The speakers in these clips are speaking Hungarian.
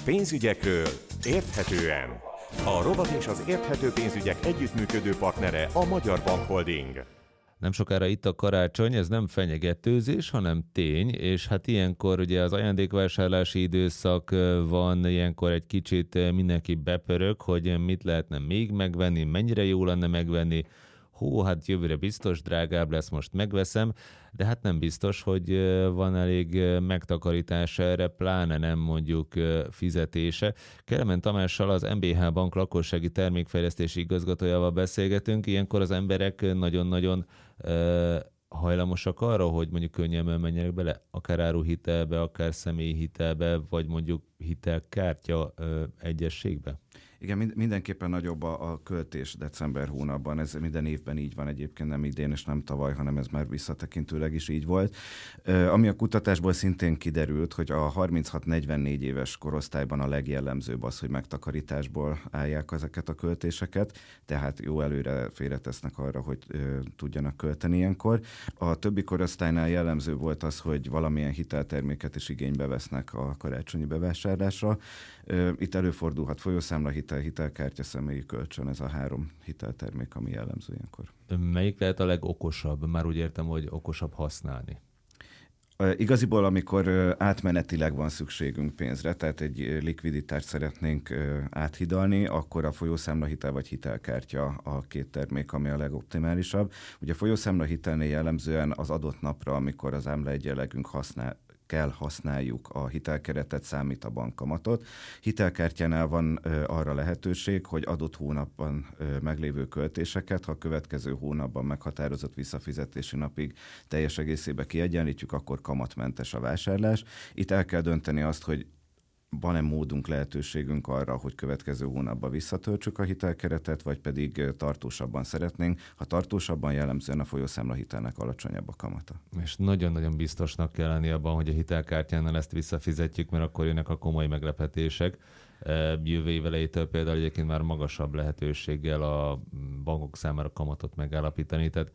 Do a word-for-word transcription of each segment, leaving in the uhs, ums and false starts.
Pénzügyekről érthetően. A rovat és az érthető pénzügyek együttműködő partnere a Magyar Bank Holding. Nem sokára itt a karácsony, ez nem fenyegetőzés, hanem tény, és hát ilyenkor ugye az ajándékvásárlási időszak van, ilyenkor egy kicsit mindenki bepörög, hogy mit lehetne még megvenni, mennyire jó lenne megvenni. Hú, hát jövőre biztos drágább lesz, most megveszem, de hát nem biztos, hogy van elég megtakarítása erre, pláne nem mondjuk fizetése. Kelemen Tamással, az em bé há Bank lakossági termékfejlesztési igazgatójával beszélgetünk. Ilyenkor az emberek nagyon-nagyon uh, hajlamosak arra, hogy mondjuk könnyebben menjenek bele, akár áruhitelbe, akár személyi hitelbe, vagy mondjuk hitelkártya uh, egyességbe. Igen, mindenképpen nagyobb a, a költés december hónapban. Ez minden évben így van egyébként, nem idén és nem tavaly, hanem ez már visszatekintőleg is így volt. Uh, ami a kutatásból szintén kiderült, hogy a harminchat-negyvennégy éves korosztályban a legjellemzőbb az, hogy megtakarításból állják ezeket a költéseket, tehát jó előre félretesznek arra, hogy uh, tudjanak költeni ilyenkor. A többi korosztálynál jellemző volt az, hogy valamilyen hitelterméket is igénybe vesznek a karácsonyi bevásárlásra. Uh, itt előfordulhat folyószámlahitel, hitelkártya, személyi kölcsön, ez a három hiteltermék, ami jellemző ilyenkor. Melyik lehet a legokosabb? Már úgy értem, hogy okosabb használni. Igaziból, amikor átmenetileg van szükségünk pénzre, tehát egy likviditást szeretnénk áthidalni, akkor a folyószámlahitel vagy hitelkártya a két termék, ami a legoptimálisabb. Ugye a folyószámlahitelnél jellemzően az adott napra, amikor az ámlaegyenlegünk használ, kell használjuk a hitelkeretet, számít a bankkamatot. Hitelkártyánál van ö, arra lehetőség, hogy adott hónapban ö, meglévő költéseket, ha a következő hónapban meghatározott visszafizetési napig teljes egészébe kiegyenlítjük, akkor kamatmentes a vásárlás. Itt el kell dönteni azt, hogy van-e módunk, lehetőségünk arra, hogy következő hónapban visszatöltsük a hitelkeretet, vagy pedig tartósabban szeretnénk. Ha tartósabban, jellemzően a folyószámlahitelnek alacsonyabb a kamata. És nagyon-nagyon biztosnak kell lenni abban, hogy a hitelkártyánál ezt visszafizetjük, mert akkor jönnek a komoly meglepetések. Jövő év elejétől például egyébként már magasabb lehetőséggel a bankok számára kamatot megállapítani, tehát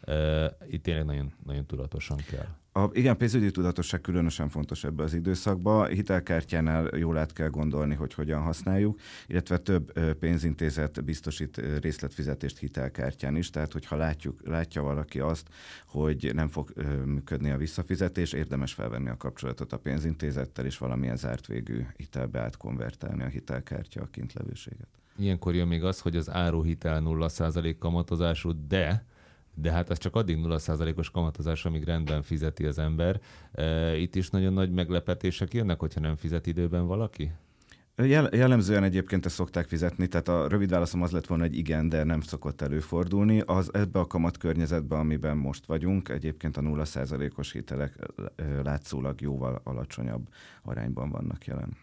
uh, itt tényleg nagyon, nagyon tudatosan kell. A, igen, pénzügyi tudatosság különösen fontos ebbe az időszakban. Hitelkártyánál jól át kell gondolni, hogy hogyan használjuk, illetve több pénzintézet biztosít részletfizetést hitelkártyán is, tehát hogyha látjuk, látja valaki azt, hogy nem fog működni a visszafizetés, érdemes felvenni a kapcsolatot a pénzintézettel, és valamilyen zárt végű hitelbe átkonvertálni a hitelkártya a kintlevőséget. Ilyenkor jön még az, hogy az áruhitel nulla százalék kamatozású, de De hát ez csak addig nulla százalékos kamatozás, amíg rendben fizeti az ember. Itt is nagyon nagy meglepetések jönnek, hogyha nem fizet időben valaki? Jellemzően egyébként ezt szokták fizetni, tehát a rövid válaszom az lett volna, hogy igen, de nem szokott előfordulni. Az ebbe a kamatkörnyezetben, amiben most vagyunk, egyébként a nulla százalékos hitelek látszólag jóval alacsonyabb arányban vannak jelen.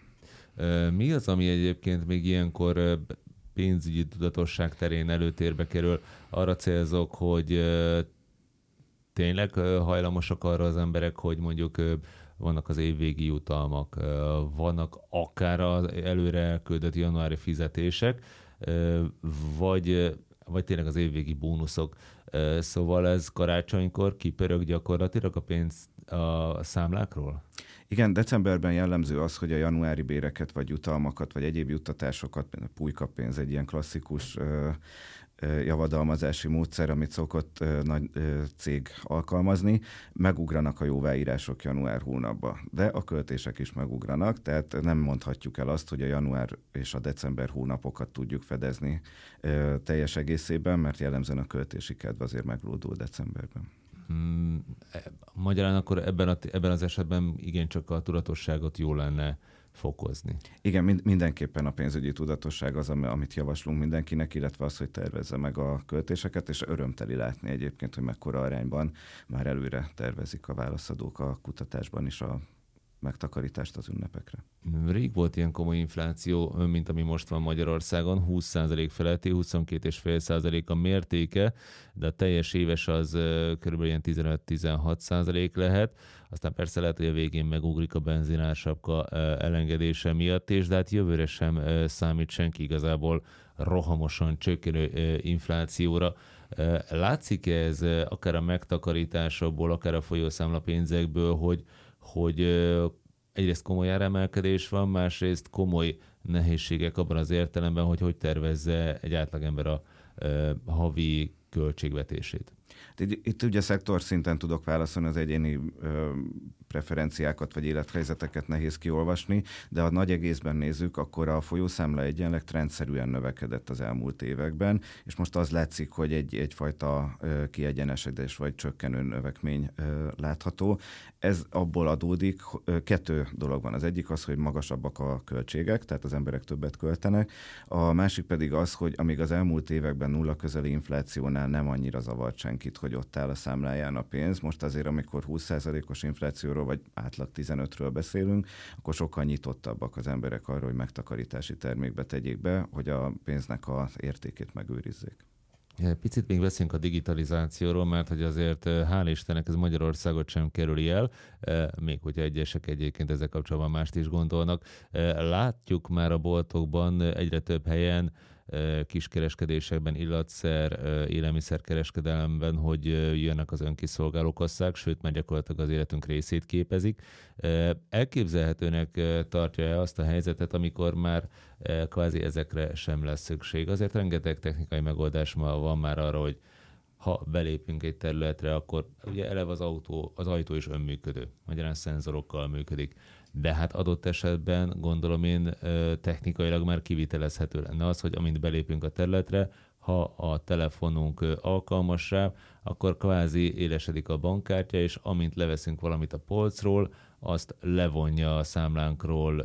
Mi az, ami egyébként még ilyenkor pénzügyi tudatosság terén előtérbe kerül? Arra célzok, hogy tényleg hajlamosak arra az emberek, hogy mondjuk vannak az évvégi jutalmak, vannak akár az előre elküldött januári fizetések, vagy, vagy tényleg az évvégi bónuszok. Szóval ez karácsonykor kipörög gyakorlatilag a pénz a számlákról? Igen, decemberben jellemző az, hogy a januári béreket, vagy jutalmakat, vagy egyéb juttatásokat, például a pulykapénz egy ilyen klasszikus ö, ö, javadalmazási módszer, amit szokott ö, nagy ö, cég alkalmazni, megugranak a jóváírások január hónapba, de a költések is megugranak, tehát nem mondhatjuk el azt, hogy a január és a december hónapokat tudjuk fedezni ö, teljes egészében, mert jellemzően a költési kedv azért meglódul decemberben. Hmm, magyarán akkor ebben, a, ebben az esetben igencsak a tudatosságot jó lenne fokozni. Igen, mind, mindenképpen a pénzügyi tudatosság az, amit javaslunk mindenkinek, illetve az, hogy tervezze meg a költéseket, és örömteli látni egyébként, hogy mekkora arányban már előre tervezik a válaszadók a kutatásban is a megtakarítást az ünnepekre. Rég volt ilyen komoly infláció, mint ami most van Magyarországon, húsz százalék feletti, huszonkét egész öt százalék a mértéke, de a teljes éves az körülbelül ilyen tizenöt-tizenhat százalék lehet. Aztán persze lehet, hogy a végén megugrik a benzinársapka elengedése miatt, és de hát jövőre sem számít senki igazából rohamosan csökkenő inflációra. Látszik ez akár a megtakarításokból, akár a folyószámlapénzekből, hogy hogy egyrészt komoly áremelkedés van, másrészt komoly nehézségek abban az értelemben, hogy hogy tervezze egy átlagember a uh, havi költségvetését. Itt, itt ugye szektor szinten tudok válaszolni, az egyéni ö, preferenciákat vagy élethelyzeteket nehéz kiolvasni, de ha nagy egészben nézzük, akkor a folyószámla egyenleg trendszerűen növekedett az elmúlt években, és most az látszik, hogy egy, egyfajta ö, kiegyenesedés vagy csökkenő növekmény ö, látható. Ez abból adódik, ö, kettő dolog van. Az egyik az, hogy magasabbak a költségek, tehát az emberek többet költenek. A másik pedig az, hogy amíg az elmúlt években nulla közeli inflációnál nem annyira zavart senkit, hogy ott áll a számláján a pénz. Most azért, amikor húsz százalékos inflációról vagy átlag tizenötről beszélünk, akkor sokkal nyitottabbak az emberek arra, hogy megtakarítási termékbe tegyék be, hogy a pénznek az értékét megőrizzék. Picit még beszélünk a digitalizációról, mert hogy azért hál' Istennek ez Magyarországot sem kerüli el, még hogyha egyesek egyébként ezzel kapcsolatban mást is gondolnak. Látjuk már a boltokban egyre több helyen, kiskereskedésekben, illatszer, élelmiszerkereskedelemben, hogy jönnek az önkiszolgáló kasszák, sőt, már gyakorlatilag az életünk részét képezik. Elképzelhetőnek tartja-e azt a helyzetet, amikor már kvázi ezekre sem lesz szükség? Azért rengeteg technikai megoldás ma van már arra, hogy ha belépünk egy területre, akkor ugye eleve az autó, az ajtó is önműködő, magyarán szenzorokkal működik. De hát adott esetben gondolom én technikailag már kivitelezhető lenne az, hogy amint belépünk a területre, ha a telefonunk alkalmas rá, akkor kvázi élesedik a bankkártya, és amint leveszünk valamit a polcról, azt levonja a számlánkról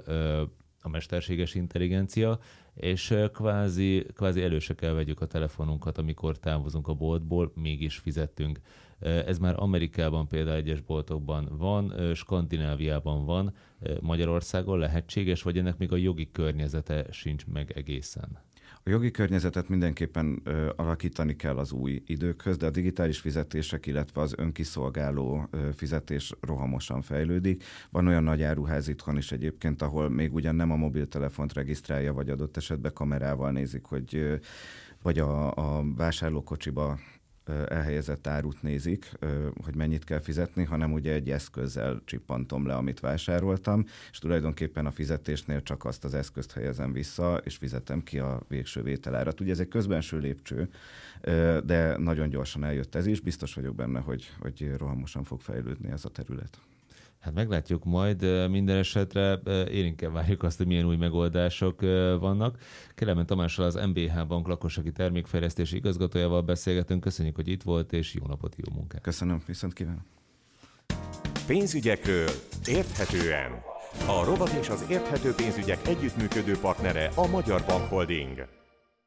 a mesterséges intelligencia, és kvázi, kvázi elő se kell vegyük a telefonunkat, amikor távozunk a boltból, mégis fizettünk. Ez már Amerikában például egyes boltokban van, Skandináviában van, Magyarországon lehetséges, vagy ennek még a jogi környezete sincs meg egészen? A jogi környezetet mindenképpen ö, alakítani kell az új időkhöz, de a digitális fizetések, illetve az önkiszolgáló ö, fizetés rohamosan fejlődik. Van olyan nagy áruház itthon is egyébként, ahol még ugyan nem a mobiltelefont regisztrálja, vagy adott esetben kamerával nézik, hogy ö, vagy a, a vásárlókocsiba elhelyezett árut nézik, hogy mennyit kell fizetni, hanem ugye egy eszközzel csippantom le, amit vásároltam, és tulajdonképpen a fizetésnél csak azt az eszközt helyezem vissza, és fizetem ki a végső vételárat. Ugye ez egy közbenső lépcső, de nagyon gyorsan eljött ez is, biztos vagyok benne, hogy, hogy rohamosan fog fejlődni ez a terület. Hát meglátjuk majd, minden esetre én inkább várjuk azt, hogy milyen új megoldások vannak. Kelemen Tamással, az em bé há Bank lakossági termékfejlesztési igazgatójával beszélgetünk. Köszönjük, hogy itt volt, és jó napot, jó munkát! Köszönöm, viszont kívánom! Pénzügyekről érthetően. A rovat és az érthető pénzügyek együttműködő partnere a Magyar Bank Holding.